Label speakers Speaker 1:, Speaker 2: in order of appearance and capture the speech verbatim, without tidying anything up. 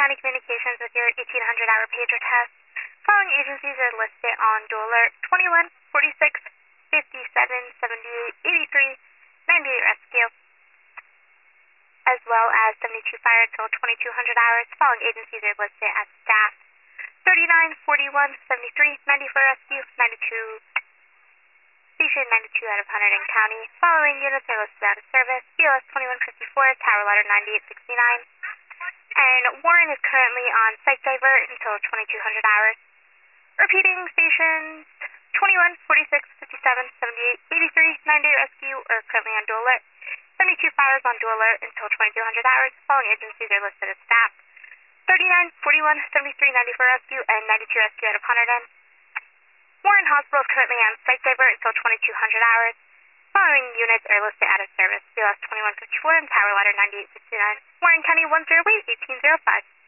Speaker 1: County Communications with your eighteen hundred hour pager test. Following agencies are listed on dual alert: twenty-one, forty-six, fifty-seven, seventy-eight, eighty-three, ninety-eight rescue, as well as seventy-two fire till twenty-two hundred hours. Following agencies are listed as staff: thirty-nine, forty-one, seventy-three, ninety-four rescue, ninety-two station, ninety-two out of one hundred County. Following units are listed out of service: B L S twenty-one fifty-four, tower ladder ninety-eight sixty-nine, and Warren is currently on psych divert until twenty-two hundred hours. Repeating, stations twenty-one, forty-six, fifty-seven, seventy-eight, eighty-three, ninety-eight rescue are currently on dual alert. seventy-two fires on dual alert until twenty-two hundred hours. Following agencies are listed as staff: thirty-nine, forty-one, seventy-three, ninety-four rescue, and ninety-two rescue out of one hundred. Warren Hospital is currently on psych divert until twenty-two hundred hours. Following units are listed out of service: B L S twenty-one fifty-four and tower ladder ninety-eight sixty-nine. Warren County one zero eight, eighteen oh five.